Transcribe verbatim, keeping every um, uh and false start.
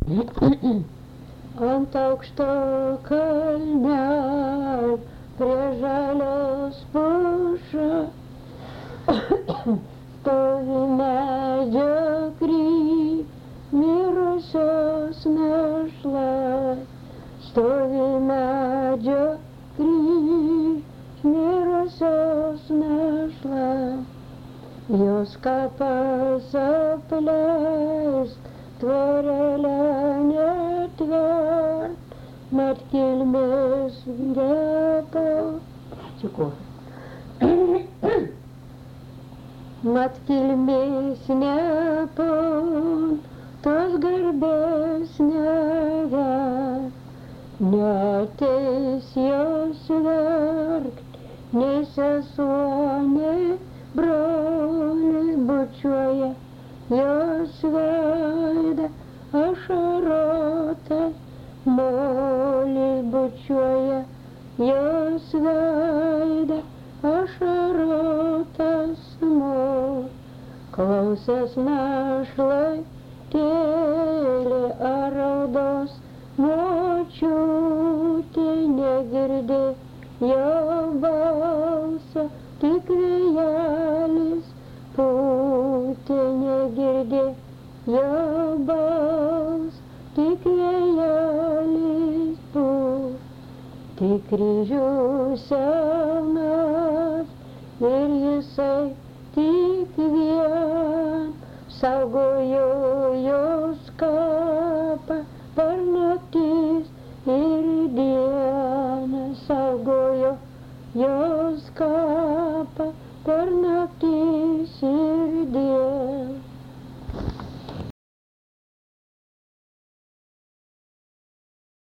Ant aukšto kalnelio prie žalios pušo stovi medžio kryž, mirusios našla. Stovi medžio kryž, mirusios našla. Jos kapas apleist, tvorelė netvert, mat kilmės grepo. Ačiū. Mat kilmės nepon, tos garbės never, neateis jos verkt, nei sesuo, nei brolis bučiuoja jos veidą ašarotas, molis bučiuoja jos veidą ašarotas mol. Klausęs našlai tėlė ar raudos močiutė, negirdė jo balso, tik vėjelis pūtė, negirdė jo balso, tik vėjelis pūtė. Tik kryžių senas ir jisai tik vien saugojo jos ką.